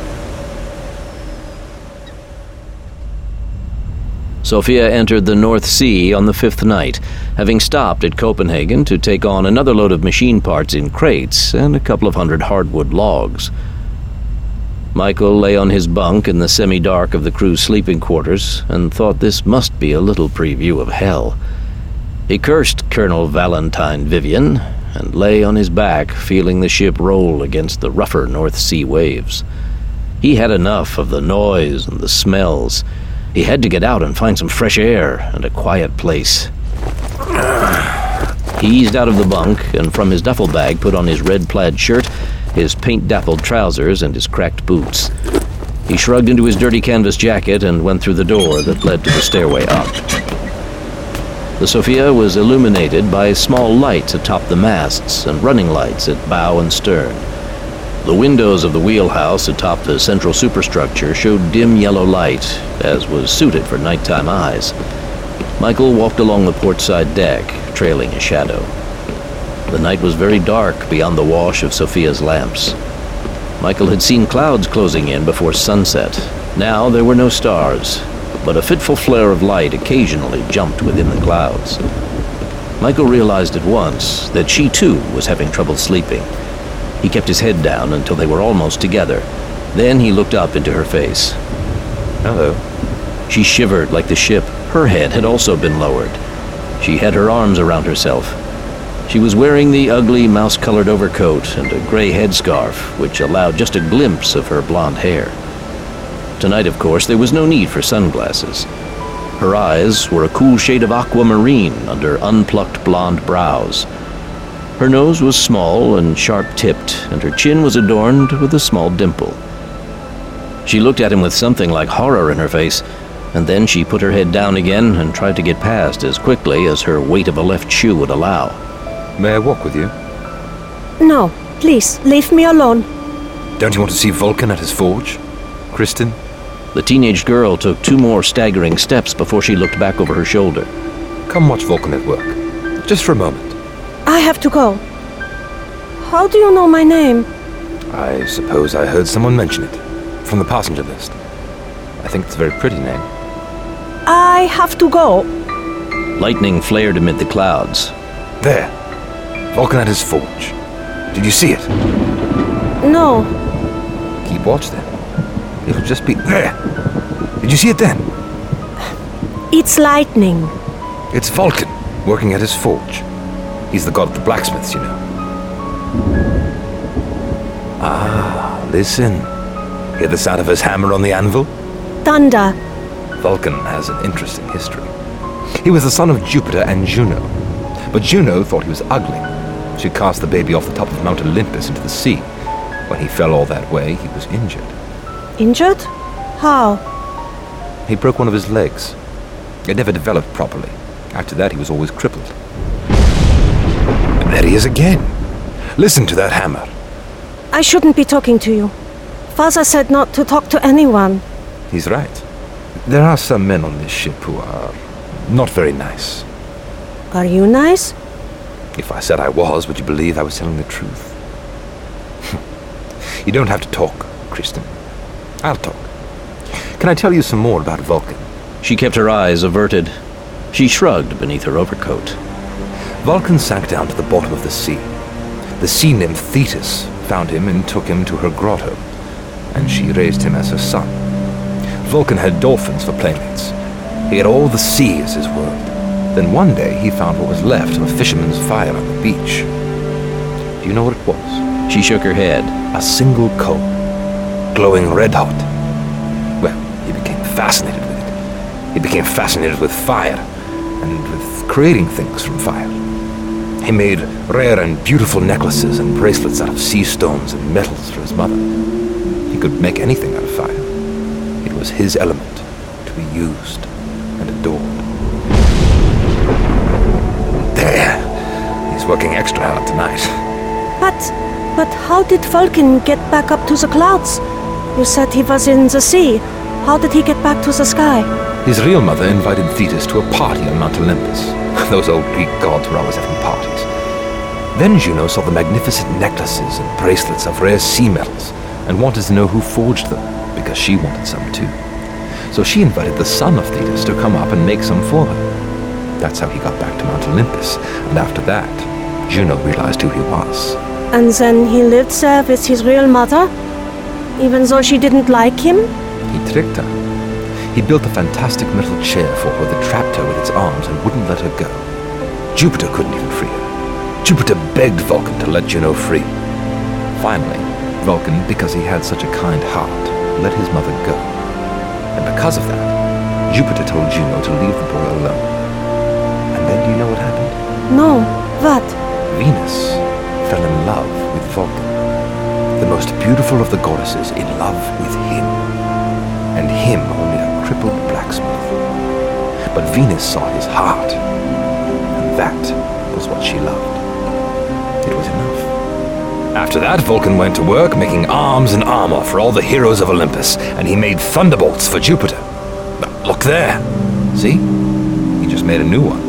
Sophia entered the North Sea on the 5th night, having stopped at Copenhagen to take on another load of machine parts in crates and a couple of hundred hardwood logs. Michael lay on his bunk in the semi-dark of the crew's sleeping quarters and thought this must be a little preview of hell. He cursed Colonel Valentine Vivian and lay on his back, feeling the ship roll against the rougher North Sea waves. He had enough of the noise and the smells. He had to get out and find some fresh air and a quiet place. He eased out of the bunk and from his duffel bag put on his red plaid shirt, his paint-dappled trousers, and his cracked boots. He shrugged into his dirty canvas jacket and went through the door that led to the stairway up. The Sophia was illuminated by small lights atop the masts and running lights at bow and stern. The windows of the wheelhouse atop the central superstructure showed dim yellow light, as was suited for nighttime eyes. Michael walked along the portside deck, trailing a shadow. The night was very dark beyond the wash of Sophia's lamps. Michael had seen clouds closing in before sunset. Now there were no stars, but a fitful flare of light occasionally jumped within the clouds. Michael realized at once that she too was having trouble sleeping. He kept his head down until they were almost together. Then he looked up into her face. Hello. She shivered like the ship. Her head had also been lowered. She had her arms around herself. She was wearing the ugly mouse-colored overcoat and a gray headscarf, which allowed just a glimpse of her blonde hair. Tonight, of course, there was no need for sunglasses. Her eyes were a cool shade of aquamarine under unplucked blonde brows. Her nose was small and sharp-tipped, and her chin was adorned with a small dimple. She looked at him with something like horror in her face, and then she put her head down again and tried to get past as quickly as her weight of a left shoe would allow. May I walk with you? No, please, leave me alone. Don't you want to see Vulcan at his forge? Kristen? The teenage girl took 2 more staggering steps before she looked back over her shoulder. Come watch Vulcan at work. Just for a moment. I have to go. How do you know my name? I suppose I heard someone mention it. From the passenger list. I think it's a very pretty name. I have to go. Lightning flared amid the clouds. There. Vulcan at his forge. Did you see it? No. Keep watch then. It'll just be there. Did you see it then? It's lightning. It's Vulcan, working at his forge. He's the god of the blacksmiths, you know. Ah, listen. Hear the sound of his hammer on the anvil? Thunder. Vulcan has an interesting history. He was the son of Jupiter and Juno. But Juno thought he was ugly. She cast the baby off the top of Mount Olympus into the sea. When he fell all that way, he was injured. Injured? How? He broke one of his legs. It never developed properly. After that, he was always crippled. And there he is again. Listen to that hammer. I shouldn't be talking to you. Father said not to talk to anyone. He's right. There are some men on this ship who are not very nice. Are you nice? If I said I was, would you believe I was telling the truth? You don't have to talk, Kristen. I'll talk. Can I tell you some more about Vulcan? She kept her eyes averted. She shrugged beneath her overcoat. Vulcan sank down to the bottom of the sea. The sea nymph Thetis found him and took him to her grotto, and she raised him as her son. Vulcan had dolphins for playmates. He had all the sea as his world. Then one day he found what was left of a fisherman's fire on the beach. Do you know what it was? She shook her head. A single coal, glowing red hot. Well, he became fascinated with it. He became fascinated with fire, and with creating things from fire. He made rare and beautiful necklaces and bracelets out of sea stones and metals for his mother. He could make anything out of fire. It was his element to be used and adored. There. He's working extra hard tonight. But how did Vulcan get back up to the clouds? You said he was in the sea. How did he get back to the sky? His real mother invited Thetis to a party on Mount Olympus. Those old Greek gods were always having parties. Then Juno saw the magnificent necklaces and bracelets of rare sea metals and wanted to know who forged them, because she wanted some too. So she invited the son of Thetis to come up and make some for her. That's how he got back to Mount Olympus, and after that, Juno realized who he was. And then he lived there with his real mother? Even though she didn't like him? He tricked her. He built a fantastic metal chair for her that trapped her with its arms and wouldn't let her go. Jupiter couldn't even free her. Jupiter begged Vulcan to let Juno free. Finally, Vulcan, because he had such a kind heart, let his mother go. And because of that, Jupiter told Juno to leave the boy alone. And then do you know what happened? No. What? Venus fell in love with Vulcan. The most beautiful of the goddesses in love with him. And him only a crippled blacksmith. But Venus saw his heart. And that was what she loved. It was enough. After that, Vulcan went to work making arms and armor for all the heroes of Olympus, and he made thunderbolts for Jupiter. Look there. See? He just made a new one.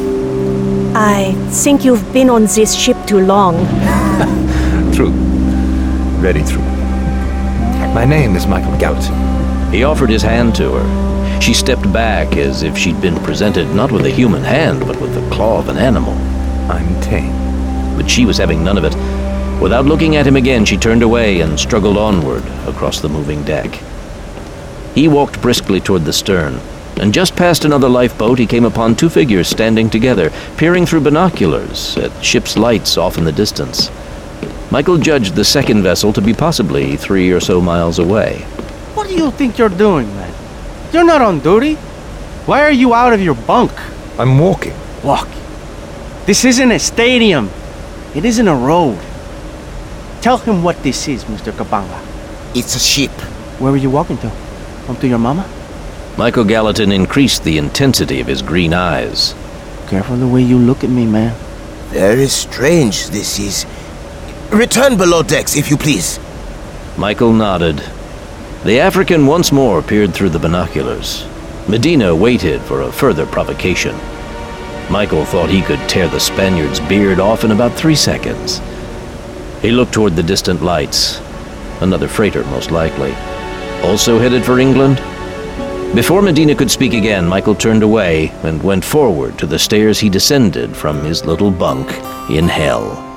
I think you've been on this ship too long. True. Very true. My name is Michael Gallatin. He offered his hand to her. She stepped back as if she'd been presented not with a human hand, but with the claw of an animal. I'm tame. But she was having none of it. Without looking at him again, she turned away and struggled onward across the moving deck. He walked briskly toward the stern, and just past another lifeboat he came upon two figures standing together, peering through binoculars at ship's lights off in the distance. Michael judged the second vessel to be possibly 3 or so miles away. What do you think you're doing, man? You're not on duty. Why are you out of your bunk? I'm walking. Walking? This isn't a stadium. It isn't a road. Tell him what this is, Mr. Kabanga. It's a ship. Where were you walking to? Home to your mama? Michael Gallatin increased the intensity of his green eyes. Careful the way you look at me, man. Very strange this is. Return below decks, if you please. Michael nodded. The African once more peered through the binoculars. Medina waited for a further provocation. Michael thought he could tear the Spaniard's beard off in about 3 seconds. He looked toward the distant lights. Another freighter, most likely. Also headed for England? Before Medina could speak again, Michael turned away and went forward to the stairs he descended from his little bunk in hell.